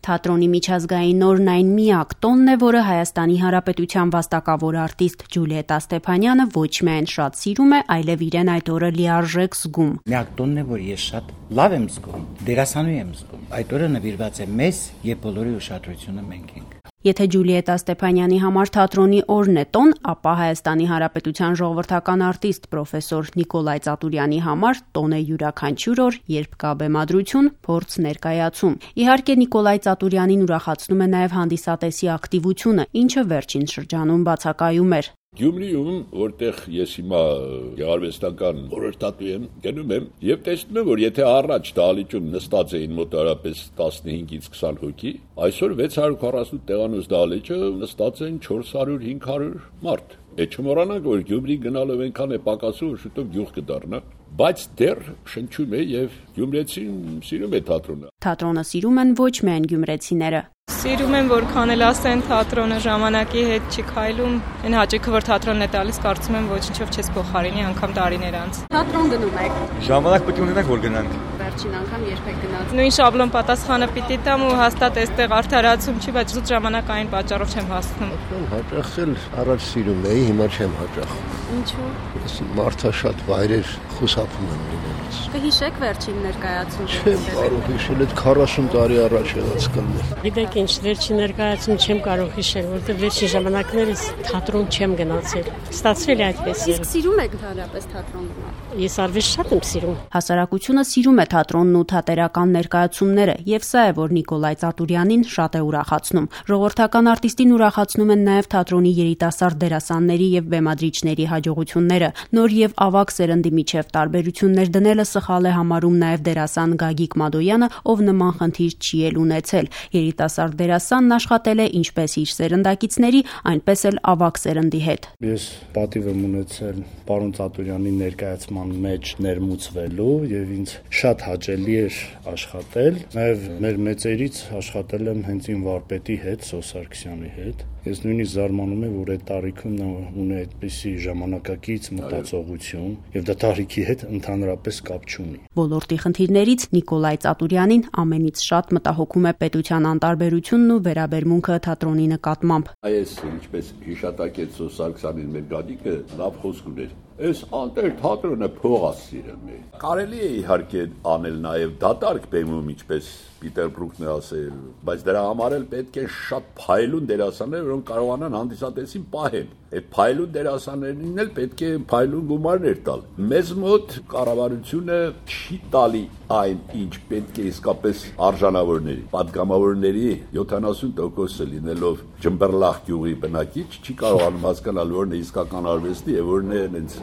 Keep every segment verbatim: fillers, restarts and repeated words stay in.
Թատրոնի միջազգային օրն այն միակ տոնն է, որը Հայաստանի Հանրապետության վաստակավոր արտիստ Ջուլիետտա Ստեփանյանը ոչ միայն շատ սիրում է, այլև իրեն այդ օրը լիարժեք զգում։ Միակ տոնն է, որ ես շատ լավ եմ զգում, դերասանուհի եմ զգում։ Այդ օրը նվիրված է մեզ եւ բոլորի ուշադրությունը մենք ենք։ Եթե Ջուլիետտա Ստեփանյանի համար թատրոնի օրն է տոն, ապա Հայաստանի Հանրապետության ժողովրդական արտիստ պրոֆեսոր Նիկոլայ Ծատուրյանի համար տոն է յուրաքանչյուր օր, երբ կա բեմադրություն, փորձ, ներկայացում։ Իհարկե Նիկոլայ Ծատուրյանին ուրախացնում է նաև հանդիսատեսի ակտիվությունը, ինչը վերջին շրջանում բացակայում էր։ Գյումրիում, որտեղ ես հիմա գեղարվեստական խորհրդատու եմ, գնում եմ եւ տեսնում եմ, որ եթե առաջ դահլիճում նստած էին մոտավորապես տասնհինգից քսան հոգի, այսօր վեց հարյուր քառասուն տեղանոց դահլիճը նստած են չորս հարյուր հինգ հարյուր մարդ։ Է չմոռանանք, որ Գյումրի գնալով այնքան է պակասում, որ շուտով գյուղ կդառնա, բայց դեռ շնչում է եւ գյումրեցին սիրում է թատրոնը։ Թատրոնը սիրում են ոչ միայն գյումրեցիները։ Սիրում եմ, որքան էլ ասեն թատրոնը ժամանակի հետ չի քայլում, այն հաճույքը, որ թատրոնն է տալիս, կարծում եմ ոչինչով չես փոխարինի, անգամ տարիներ անց։ Թատրոն գնում եք։ Ժամանակ պետք է ունենանք, որ գնանք։ Վերջին անգամ երբեք գնաց։ Նույն շաբլոն պատասխանը պիտի տամ ու հաստատ այստեղ արդարացում չի, բայց զուտ ժամանակային պատճառով չեմ հասնում։ Հաճախ էլ առաջ սիրում էի, հիմա չեմ հաճախ։ Ինչու՞։ Մարդաշատ վայրեր խուսափում եմ լինելուց։ Կհիշեք վերջին ներկայացումը։ Չեմ կարող հիշել, այդ քառասուն տարի առաջ եղած կլներ։ Գիտեք ինչ, վերջին ներկայացում չեմ կարող հիշել, որովհետև վերջին ժամանակներս թատրոն չեմ գնացել։ Ստացվել է այդպես։ Իսկ սիրում եք ընդհանրապես թատրոն գնալ։ Ես արվեստ շատ եմ սիրում։ Հասարակությունը սիրում է թատրոնն ու թատերական ներկայացումները, եւ սա է, որ Նիկոլայ Ծատուրյանին շատ է ուրախացնում։ Ժողովրդական արտիստին ուրախացնում են նաեւ թատրոնի երիտասարդ դերասանների եւ բեմադրիչների հաջողությունները։ Նոր եւ ավագ սերնդի միջև տարբերություններ դնելը սխալ է համարում նաեւ դերասան Գագիկ Մադոյանը, ով նման խնդիր չի էլ ունեցել։ Երիտասարդ դերասանն աշխատել է ինչպես իր սերնդակիցների, այնպես էլ ավագ սերնդի հետ։ Ես պատիվ եմ ունեցել պարոն Ծատուրյանի ներկայացման մեջ ներմուծվելու եւ ինձ շատ հաճելի էր աշխատել։ Նաեւ մեր մեծերից աշխատել եմ հենց իմ վարպետի հետ, Սոս Սարգսյանի հետ։ Ես նույնիսկ զարմանում եմ, որ այդ տարիքում նա ունի այդպիսի ժամանակակից մտածողություն եւ դա տարիքի հետ ընդհանրապես կապ չունի։ Ոլորտի խնդիրներից Նիկոլայ Ծատուրյանին ամենից շատ մտահոգում է պետության անտարբերությունն ու վերաբերմունքը թատրոնի նկատմամբ։ Այս ինչպես հիշատակեց Սոս Սարգսյանին մեր Գագիկը լավ խոսք ուներ։ Այս անտեր թատրոնը փող ասիրում է։ Կարելի է իհարկե անել նաև դատարկ բեմում, ինչպես Պիտերբրուկն է ասել, բայց դրա համար էլ պետք է շատ փայլուն դերասաններ, որոնք կարողանան հանդիսատեսին պահել։ Այդ փայլուն դերասաններին էլ պետք է փայլուն գումարներ տալ։ Մեզ մոտ կառավարությունը չի տալի այն, ինչ պետք է իսկապես արժանավորների։ Պատգամավորների յոթանասուն տոկոսը լինելով Ջմբրլախ գյուղի բնակիչ չի կարողանում հասկանալ, որն է իսկական արվեստի եւ որն է հենց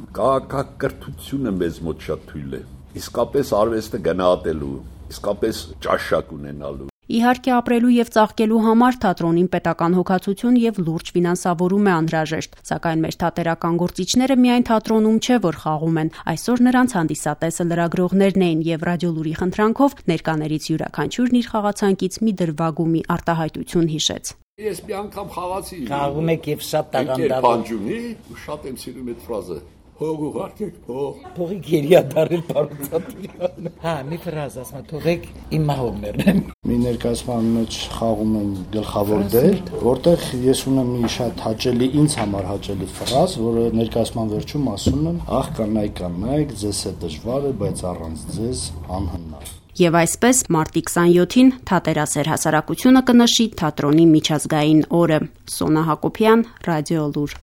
քաղաքակրթությունը մեզ մոտ շատ թույլ է։ Իսկապես արվեստը գնահատելու, իսկապես ճաշակ ունենալու։ Իհարկե ապրելու եւ ծաղկելու համար թատրոնին պետական հոգացություն եւ լուրջ ֆինանսավորում է անհրաժեշտ, սակայն մեր թատերական գործիչները միայն թատրոնում չէ, որ խաղում են։ Այսօր նրանց հանդիսատեսը լրագրողներն էին եւ ռադիոլուրի խնդրանքով ներկաներից յուրաքանչյուրն իր խաղացանկից մի դրվագ ու մի արտահայտություն հիշեց։ Ես մի անգամ խաղացի։ Խաղում եք եւ շատ տաղանդավոր։ Պանջունի, ու շատ եմ սիրում այդ ֆրազը։ Փող ուղարկեք, փող։ Փողի գերիա դարել պարոն Ծատուրյանը։ Հա, մի ֆրազ ասում, թողեք իմ մահորներն են։ Մի ներկայացման մեջ խաղում եմ գլխավոր դեր, որտեղ ես ունեմ մի շատ հաճելի, ինձ համար հաճելի ֆրազ, որը ներկայացման վերջում ասում եմ. «Ախ կանայք, կանայք, ձեզ է դժվար է, բայց առանց ձեզ անհնար»։ Եվ այսպես մարտի քսանյոթին թատերասեր հասարակությունը կնշի թատրոնի միջազգային օրը։ Սոնա Հակոբյան, Ռադիոլուր։